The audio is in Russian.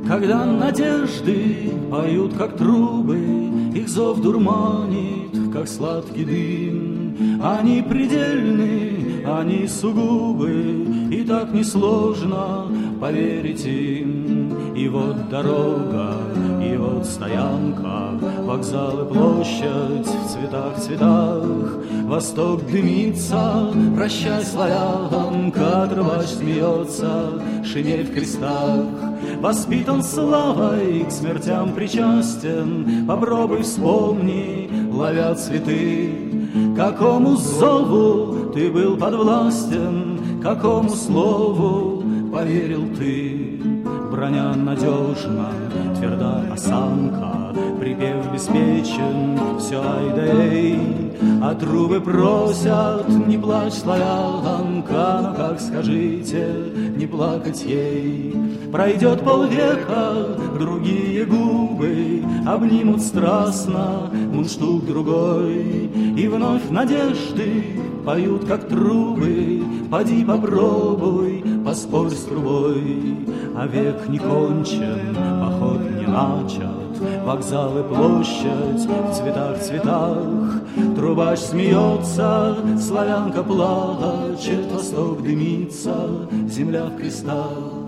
Когда надежды поют, как трубы, их зов дурманит, как сладкий дым. Они предельны, они сугубы, и так несложно поверить им. И вот дорога, и вот стоянка, вокзал и площадь в цветах, восток дымится, прощай, славянка, трубач смеется, шинель в крестах. Воспитан славой, к смертям причастен, попробуй вспомни, ловя цветы. Какому зову ты был подвластен, какому слову поверил ты? Броня надежна, тверда осанка, припев беспечен, все ай да эй. А трубы просят, не плачь, славянка, но как скажите, не плакать ей? Пройдет полвека, другие губы обнимут страстно мундштук другой, и вновь надежды поют, как трубы. Поди попробуй, поспорь с трубой. А век не кончен, поход не начат, вокзал и площадь в цветах. Трубач смеется, славянка плачет, восток дымится, земля в крестах.